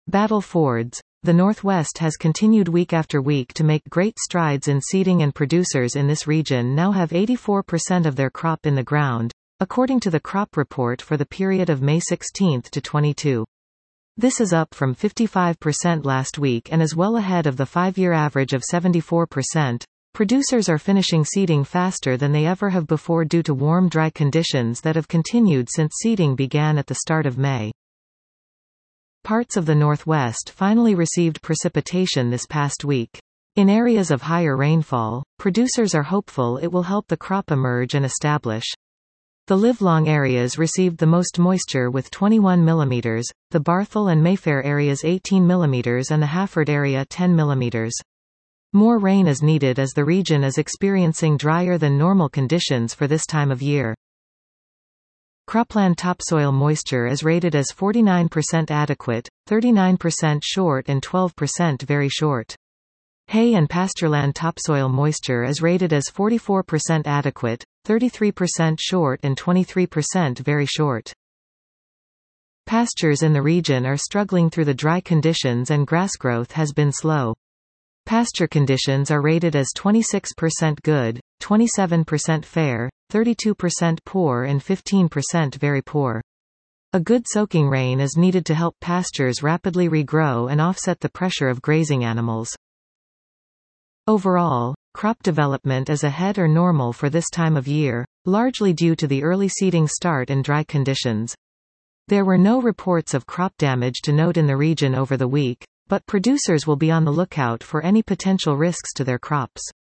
Battle Fords. The Northwest has continued week after week to make great strides in seeding, and producers in this region now have 84% of their crop in the ground, according to the crop report for the period of May 16 to 22. This is up from 55% last week and is well ahead of the 5-year average of 74%. Producers are finishing seeding faster than they ever have before due to warm, dry conditions that have continued since seeding began at the start of May. Parts of the Northwest finally received precipitation this past week. In areas of higher rainfall, producers are hopeful it will help the crop emerge and establish. The livelong areas received the most moisture with 21 mm, the Barthel and Mayfair areas 18 mm and the Hafford area 10 mm. More rain is needed as the region is experiencing drier than normal conditions for this time of year. Cropland topsoil moisture is rated as 49% adequate, 39% short and 12% very short. Hay and pastureland topsoil moisture is rated as 44% adequate, 33% short and 23% very short. Pastures in the region are struggling through the dry conditions and grass growth has been slow. Pasture conditions are rated as 26% good, 27% fair, 32% poor and 15% very poor. A good soaking rain is needed to help pastures rapidly regrow and offset the pressure of grazing animals. Overall, crop development is ahead or normal for this time of year, largely due to the early seeding start and dry conditions. There were no reports of crop damage to note in the region over the week, but producers will be on the lookout for any potential risks to their crops.